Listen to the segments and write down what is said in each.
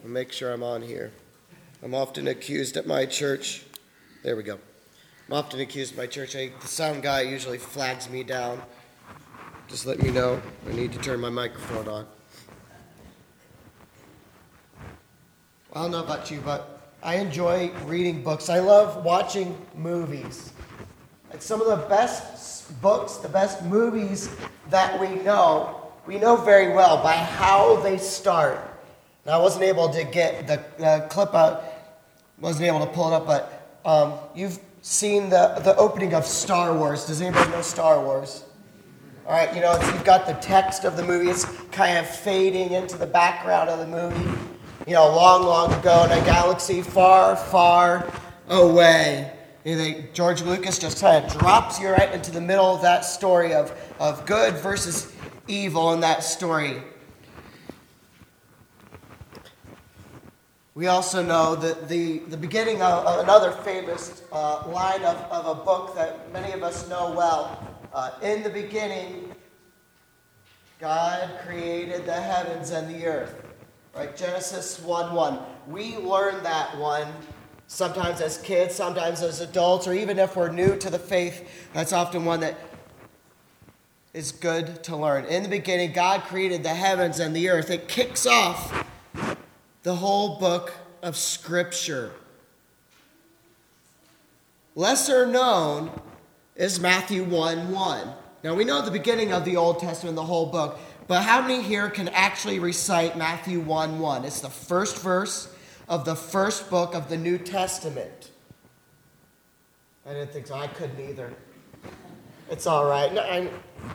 I'll make sure I'm on here. I'm often accused at my church. There we go. I'm often accused at my church. The sound guy usually flags me down. Just let me know I need to turn my microphone on. I don't know about you, but I enjoy reading books. I love watching movies. It's some of the best books, the best movies that we know very well by how they start. Now, I wasn't able to get the clip out, wasn't able to pull it up, but you've seen the opening of Star Wars. Does anybody know Star Wars? All right, you've got the text of the movie. It's kind of fading into the background of the movie. Long, long ago in a galaxy far, far away. George Lucas just kind of drops you right into the middle of that story of good versus evil in that story. We also know that the beginning of another famous line of a book that many of us know well. In the beginning, God created the heavens and the earth. Right? Genesis 1:1. We learn that one sometimes as kids, sometimes as adults, or even if we're new to the faith, that's often one that is good to learn. In the beginning, God created the heavens and the earth. It kicks off the whole book of Scripture. Lesser known is Matthew 1:1. Now, we know the beginning of the Old Testament, the whole book, but how many here can actually recite Matthew 1:1? It's the first verse of the first book of the New Testament. I didn't think so. I couldn't either. It's all right. No,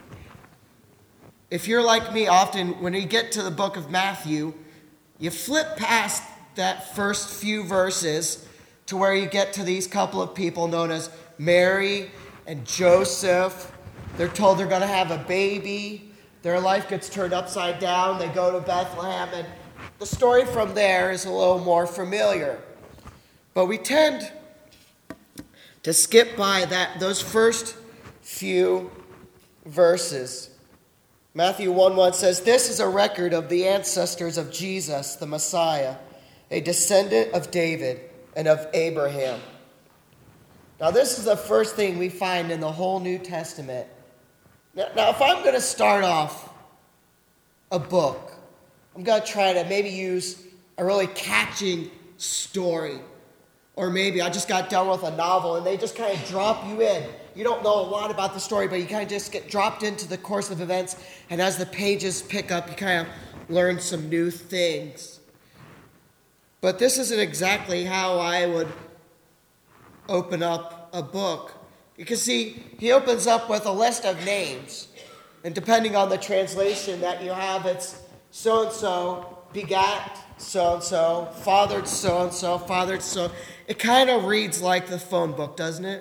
if you're like me, often when you get to the book of Matthew, you flip past that first few verses to where you get to these couple of people known as Mary and Joseph. They're told they're going to have a baby. Their life gets turned upside down. They go to Bethlehem, and the story from there is a little more familiar. But we tend to skip by those first few verses. Matthew 1:1 says, "This is a record of the ancestors of Jesus, the Messiah, a descendant of David and of Abraham." Now, this is the first thing we find in the whole New Testament. Now, if I'm going to start off a book, I'm going to try to maybe use a really catching story. Or maybe I just got done with a novel and they just kind of drop you in. You don't know a lot about the story, but you kind of just get dropped into the course of events. And as the pages pick up, you kind of learn some new things. But this isn't exactly how I would open up a book. Because see, he opens up with a list of names. And depending on the translation that you have, it's so-and-so begat so-and-so, fathered so-and-so, fathered so. It kind of reads like the phone book, doesn't it?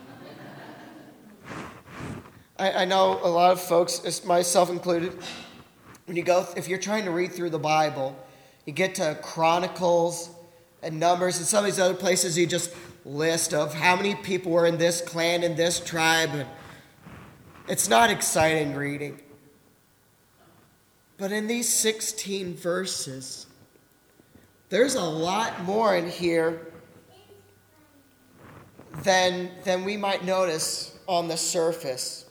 I know a lot of folks, myself included, if you're trying to read through the Bible, you get to Chronicles and Numbers and some of these other places, you just list of how many people were in this clan and this tribe. And it's not exciting reading. But in these 16 verses, there's a lot more in here than we might notice on the surface.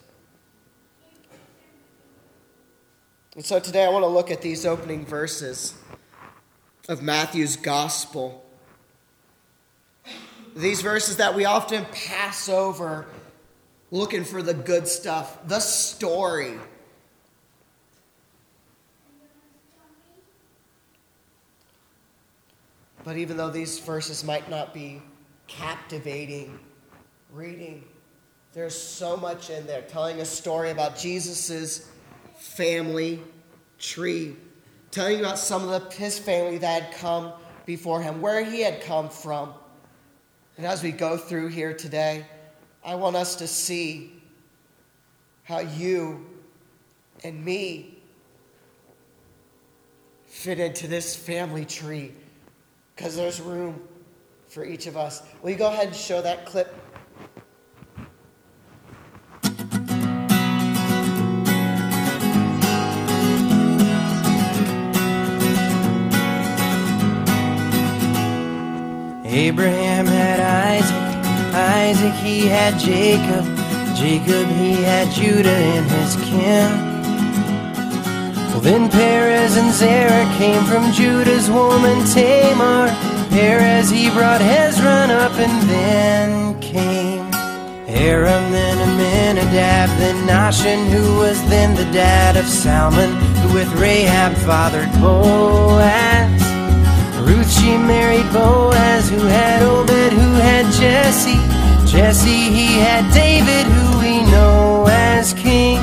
And so today I want to look at these opening verses of Matthew's Gospel. These verses that we often pass over looking for the good stuff, the story. But even though these verses might not be captivating reading, there's so much in there telling a story about Jesus' family tree, telling you about some of his family that had come before him, where he had come from. And as we go through here today, I want us to see how you and me fit into this family tree, because there's room for each of us. Will you go ahead and show that clip? Abraham had Isaac, Isaac he had Jacob, Jacob he had Judah in his kin. Well, then Perez and Zerah came from Judah's woman Tamar. Perez he brought Hezron up, and then came Aram, then Amminadab, then Nahshon, who was then the dad of Salmon, who with Rahab fathered Boaz. Ruth she married Boaz, who had Obed, who had Jesse. Jesse he had David, who we know as king.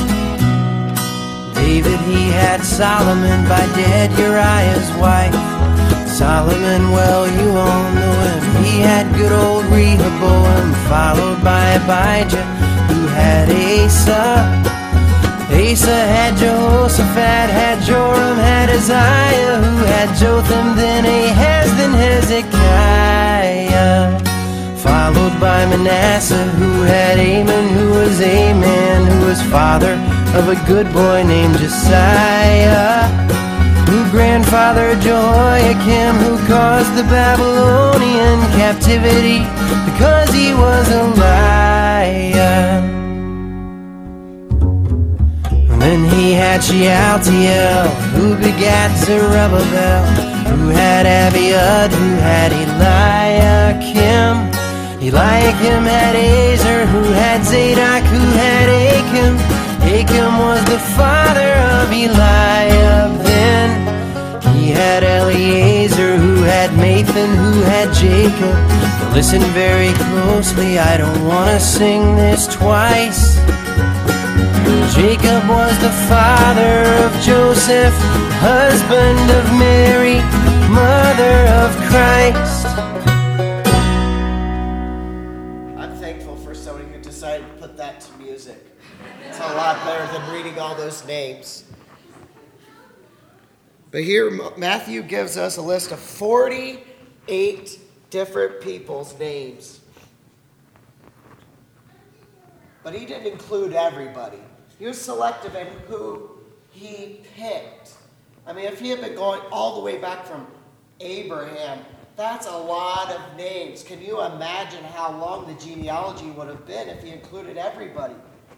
David he had Solomon by dead Uriah's wife. Solomon, well, you all know him. He had good old Rehoboam, followed by Abijah, who had Asa. Asa had Jehoshaphat, had Joram, had Uzziah, who had Jotham, then Ahaz, then Hezekiah. Followed by Manasseh, who had Amon, who was a man, who was father of a good boy named Josiah, who grandfathered Jehoiakim, who caused the Babylonian captivity because he was a liar. And then he had Shealtiel, who begat Zerubbabel, who had Abiud, who had Eliakim. Eliakim had Azer, who had Zadok, who had Achim. Achim was the father of Eliab. Then he had Eliezer, who had Mathan, who had Jacob. But listen very closely, I don't want to sing this twice. Jacob was the father of Joseph, husband of Mary, mother of Christ. I'm thankful for somebody who decided to put that to music. It's a lot better than reading all those names. But here Matthew gives us a list of 48 different people's names. But he didn't include everybody. He was selective in who he picked. I mean, if he had been going all the way back from Abraham, that's a lot of names. Can you imagine how long the genealogy would have been if he included everybody?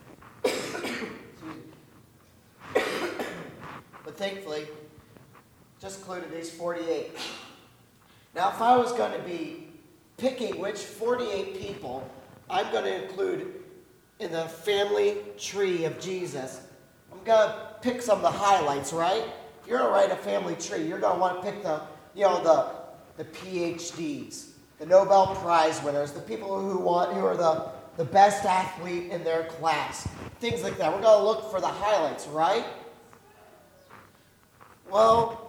But thankfully, just included these 48. Now, if I was going to be picking which 48 people I'm going to include in the family tree of Jesus, I'm going to pick some of the highlights, right? If you're going to write a family tree, you're going to want to pick the PhDs, the Nobel Prize winners, the people who are the best athlete in their class, things like that. We're going to look for the highlights, right? Well,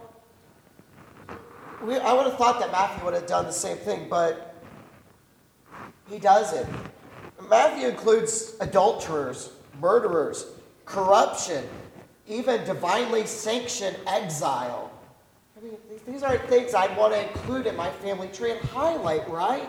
I would have thought that Matthew would have done the same thing, but he doesn't. Matthew includes adulterers, murderers, corruption, even divinely sanctioned exile. I mean, these aren't things I'd want to include in my family tree and highlight, right?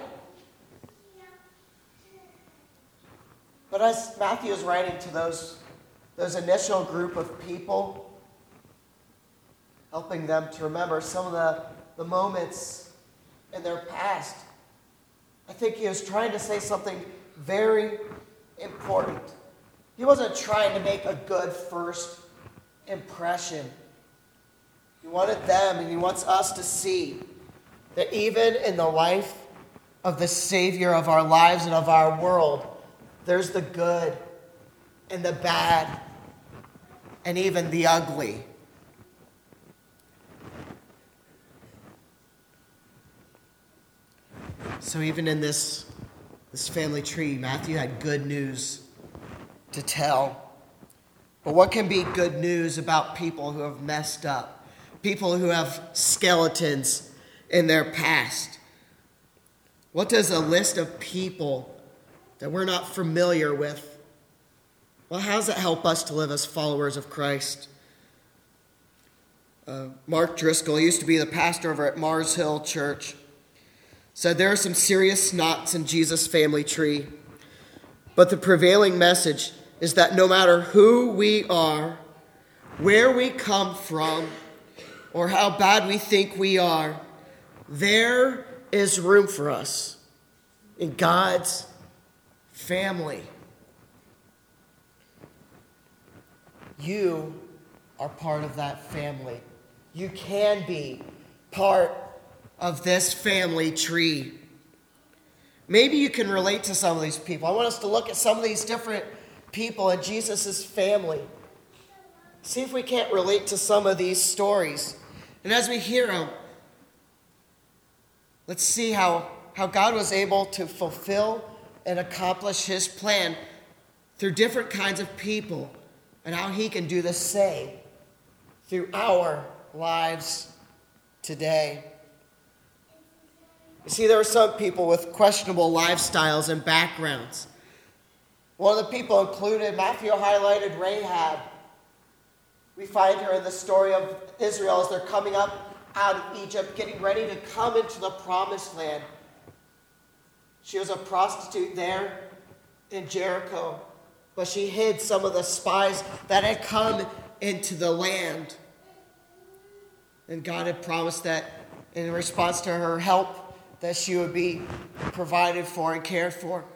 But as Matthew is writing to those initial group of people, helping them to remember some of the moments in their past, I think he was trying to say something very important. He wasn't trying to make a good first impression. He wanted them, and he wants us to see that even in the life of the Savior of our lives and of our world, there's the good and the bad and even the ugly. So even in this family tree, Matthew had good news to tell. But what can be good news about people who have messed up? People who have skeletons in their past? What does a list of people that we're not familiar with, well, how does it help us to live as followers of Christ? Mark Driscoll used to be the pastor over at Mars Hill Church. Said there are some serious knots in Jesus' family tree, but the prevailing message is that no matter who we are, where we come from, or how bad we think we are, there is room for us in God's family. You are part of that family. You can be part of this family tree. Maybe you can relate to some of these people. I want us to look at some of these different people in Jesus' family. See if we can't relate to some of these stories. And as we hear them, let's see how God was able to fulfill and accomplish his plan through different kinds of people, and how he can do the same through our lives today. You see, there were some people with questionable lifestyles and backgrounds. One of the people included, Matthew highlighted Rahab. We find her in the story of Israel as they're coming up out of Egypt, getting ready to come into the promised land. She was a prostitute there in Jericho, but she hid some of the spies that had come into the land. And God had promised that in response to her help, that she would be provided for and cared for.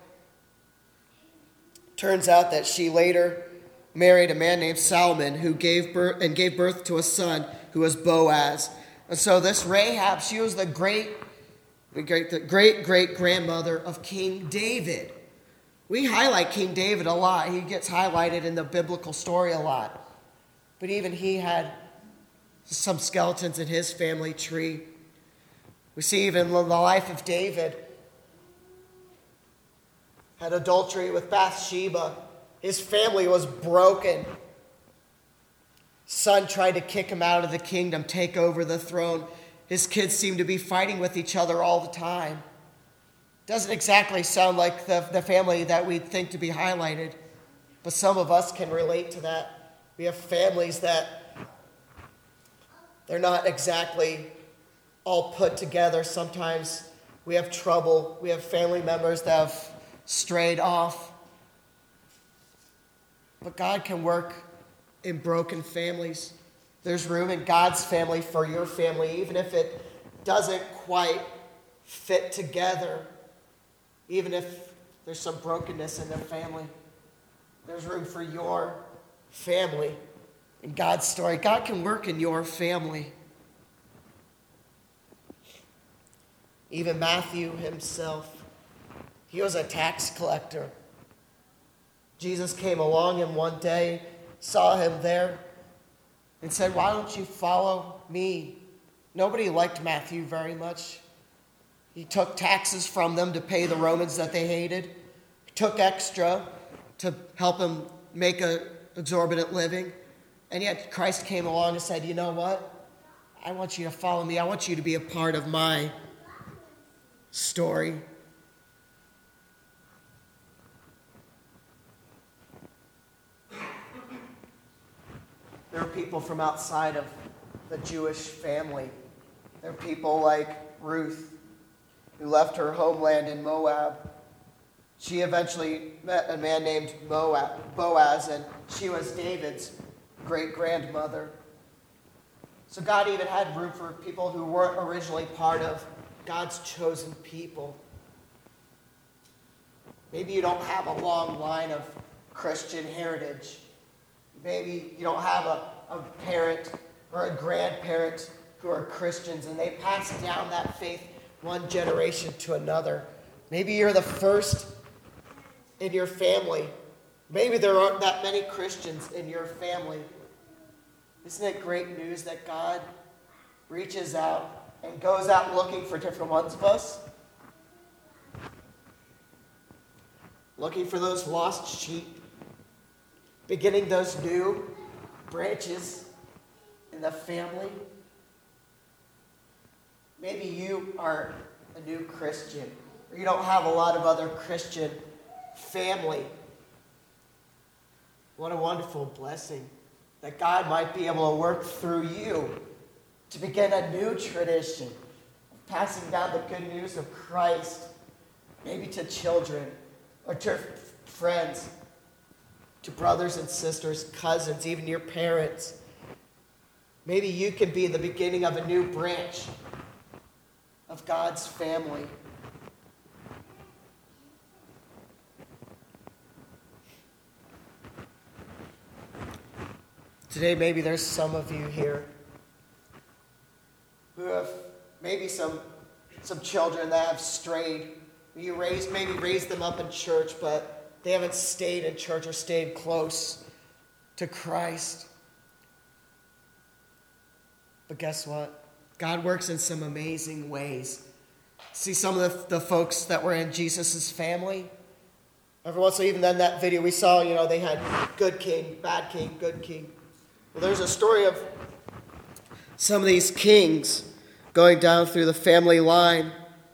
Turns out that she later married a man named Salmon, who gave birth to a son who was Boaz. And so this Rahab, she was the great grandmother of King David. We highlight King David a lot. He gets highlighted in the biblical story a lot. But even he had some skeletons in his family tree. We see even in the life of David, had adultery with Bathsheba. His family was broken. Son tried to kick him out of the kingdom, take over the throne. His kids seemed to be fighting with each other all the time. Doesn't exactly sound like the family that we'd think to be highlighted, but some of us can relate to that. We have families that they're not exactly all put together. Sometimes we have trouble. We have family members that have strayed off. But God can work in broken families. There's room in God's family for your family, even if it doesn't quite fit together. Even if there's some brokenness in the family, there's room for your family in God's story. God can work in your family. Even Matthew himself, he was a tax collector. Jesus came along and one day saw him there and said, "Why don't you follow me?" Nobody liked Matthew very much. He took taxes from them to pay the Romans that they hated. He took extra to help him make an exorbitant living. And yet Christ came along and said, "You know what? I want you to follow me. I want you to be a part of my story." There are people from outside of the Jewish family. There are people like Ruth, who left her homeland in Moab. She eventually met a man named Boaz, and she was David's great-grandmother. So God even had room for people who weren't originally part of God's chosen people. Maybe you don't have a long line of Christian heritage. Maybe you don't have a parent or a grandparent who are Christians, and they pass down that faith one generation to another. Maybe you're the first in your family. Maybe there aren't that many Christians in your family. Isn't it great news that God reaches out and goes out looking for different ones of us? Looking for those lost sheep. Beginning those new branches in the family. Maybe you are a new Christian, or you don't have a lot of other Christian family. What a wonderful blessing that God might be able to work through you to begin a new tradition of passing down the good news of Christ, maybe to children or to friends, to brothers and sisters, cousins, even your parents. Maybe you can be the beginning of a new branch of of God's family. Today, maybe there's some of you here who have maybe some children that have strayed. You maybe raised them up in church, but they haven't stayed in church or stayed close to Christ. But guess what? God works in some amazing ways. See some of the folks that were in Jesus' family? Every once in a while, even in that video we saw, they had good king, bad king, good king. Well, there's a story of some of these kings going down through the family line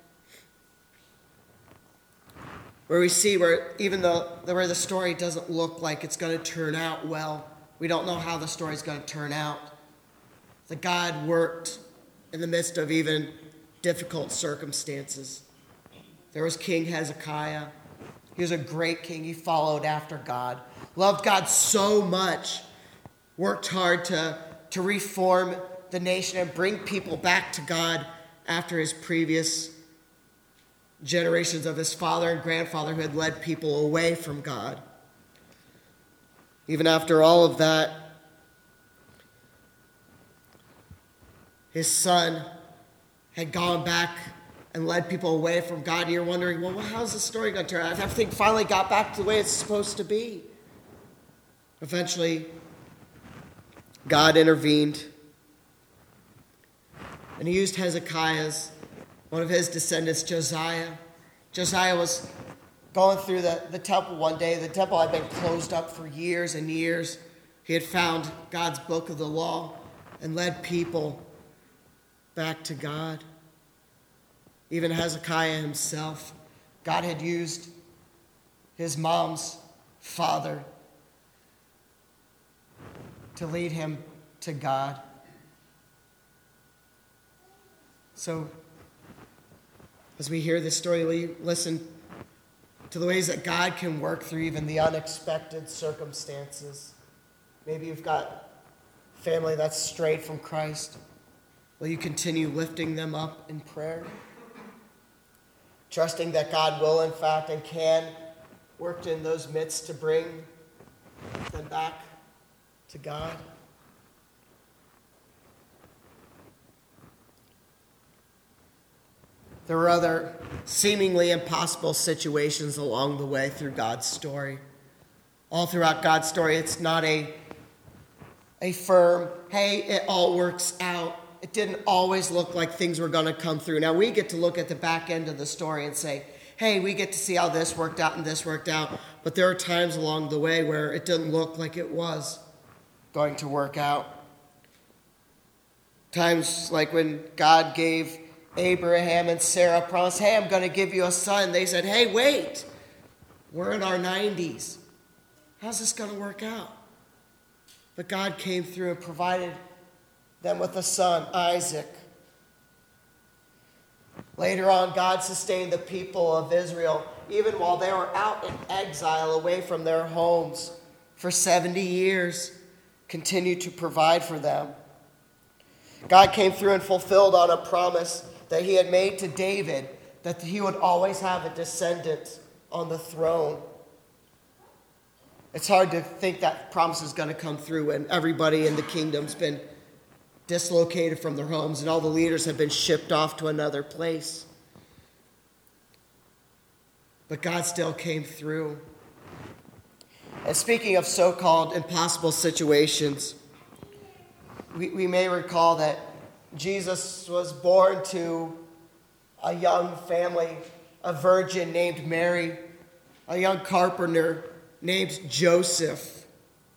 where we see where even though where the story doesn't look like it's going to turn out well, we don't know how the story's going to turn out, that God worked in the midst of even difficult circumstances. There was King Hezekiah. He was a great king. He followed after God, loved God so much, worked hard to reform the nation and bring people back to God after his previous generations of his father and grandfather who had led people away from God. Even after all of that, his son had gone back and led people away from God. And you're wondering, well, how's the story going to turn out? Everything finally got back to the way it's supposed to be. Eventually, God intervened. And he used one of his descendants, Josiah. Josiah was going through the temple one day. The temple had been closed up for years and years. He had found God's book of the law and led people back to God. Even Hezekiah himself, God had used his mom's father to lead him to God. So, as we hear this story, listen to the ways that God can work through even the unexpected circumstances. Maybe you've got family that's strayed from Christ. Will you continue lifting them up in prayer? Trusting that God will, in fact, and can work in those midst to bring them back to God. There were other seemingly impossible situations along the way through God's story. All throughout God's story, it's not a firm, hey, it all works out. It didn't always look like things were going to come through. Now, we get to look at the back end of the story and say, hey, we get to see how this worked out and this worked out. But there are times along the way where it didn't look like it was going to work out. Times like when God gave Abraham and Sarah a promise, hey, I'm going to give you a son. They said, hey, wait, we're in our 90s. How's this going to work out? But God came through and provided them with a son, Isaac. Later on, God sustained the people of Israel even while they were out in exile away from their homes for 70 years, continued to provide for them. God came through and fulfilled on a promise that he had made to David, that he would always have a descendant on the throne. It's hard to think that promise is going to come through when everybody in the kingdom's been dislocated from their homes and all the leaders have been shipped off to another place. But God still came through. And speaking of so-called impossible situations, we may recall that Jesus was born to a young family, a virgin named Mary, a young carpenter named Joseph.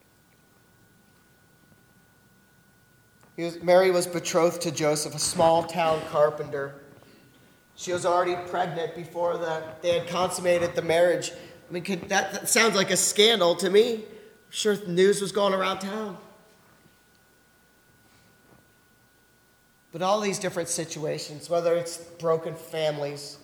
Mary was betrothed to Joseph, a small-town carpenter. She was already pregnant before they had consummated the marriage. I mean, that sounds like a scandal to me. I'm sure news was going around town. But all these different situations, whether it's broken families,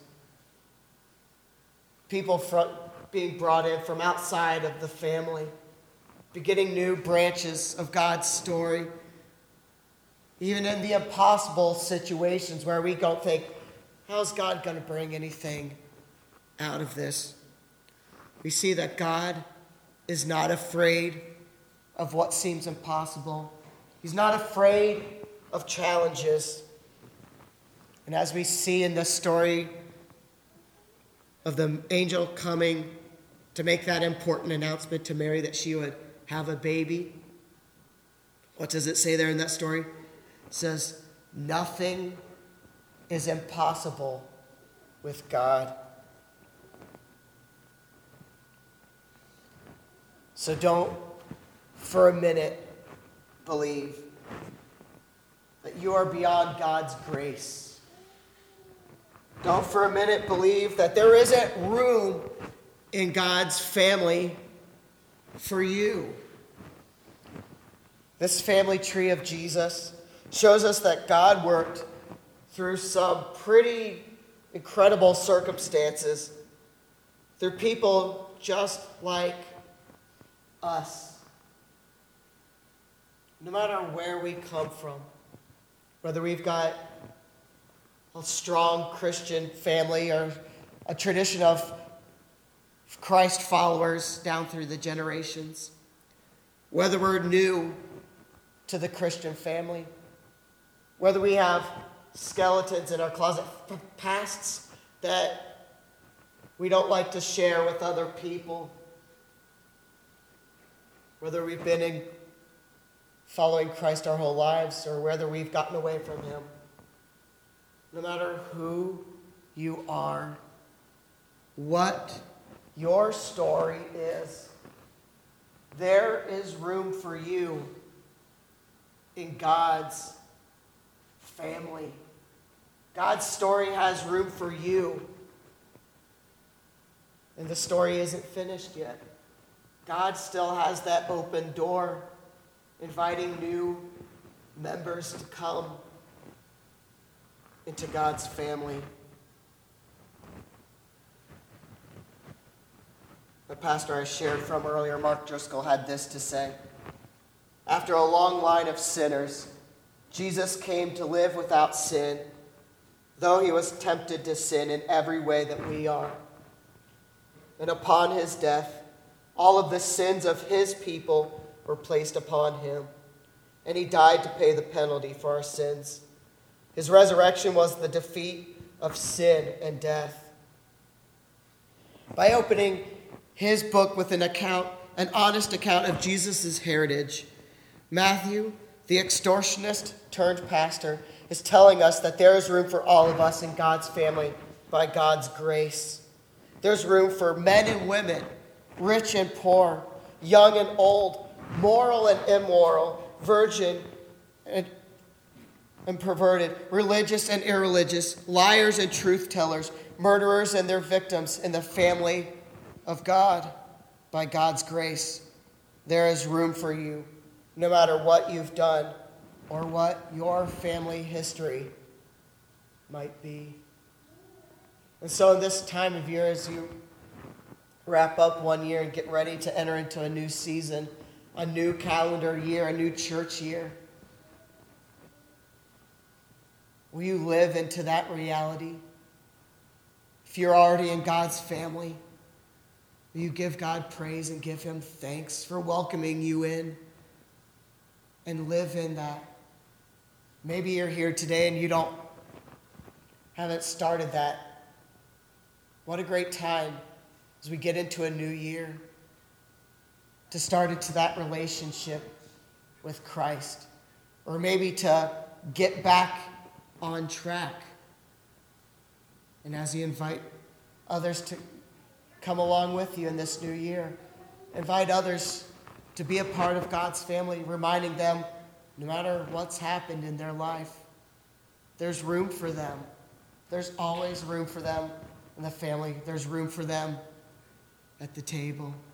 people being brought in from outside of the family, beginning new branches of God's story, even in the impossible situations where we don't think, how's God going to bring anything out of this? We see that God is not afraid of what seems impossible. He's not afraid of challenges. And as we see in the story of the angel coming to make that important announcement to Mary that she would have a baby, what does it say there in that story? It says, nothing is impossible with God. So don't for a minute believe that you are beyond God's grace. Don't for a minute believe that there isn't room in God's family for you. This family tree of Jesus shows us that God worked through some pretty incredible circumstances, through people just like us. No matter where we come from, whether we've got a strong Christian family or a tradition of Christ followers down through the generations, whether we're new to the Christian family, whether we have skeletons in our closet, pasts that we don't like to share with other people, whether we've been in following Christ our whole lives or whether we've gotten away from him. No matter who you are, what your story is, there is room for you in God's family. God's story has room for you. And the story isn't finished yet. God still has that open door, inviting new members to come into God's family. The pastor I shared from earlier, Mark Driscoll, had this to say. After a long line of sinners, Jesus came to live without sin, though he was tempted to sin in every way that we are. And upon his death, all of the sins of his people were placed upon him, and he died to pay the penalty for our sins. His resurrection was the defeat of sin and death. By opening his book with an honest account of Jesus' heritage, Matthew, the extortionist turned pastor, is telling us that there is room for all of us in God's family by God's grace. There's room for men and women, rich and poor, young and old, moral and immoral, virgin and perverted, religious and irreligious, liars and truth tellers, murderers and their victims in the family of God by God's grace. There is room for you, no matter what you've done or what your family history might be. And so in this time of year, as you wrap up one year and get ready to enter into a new season, a new calendar year, a new church year, will you live into that reality? If you're already in God's family, will you give God praise and give him thanks for welcoming you in and live in that? Maybe you're here today and you haven't started that. What a great time as we get into a new year to start into that relationship with Christ, or maybe to get back on track. And as you invite others to come along with you in this new year, invite others to be a part of God's family, reminding them no matter what's happened in their life, there's room for them. There's always room for them in the family. There's room for them at the table.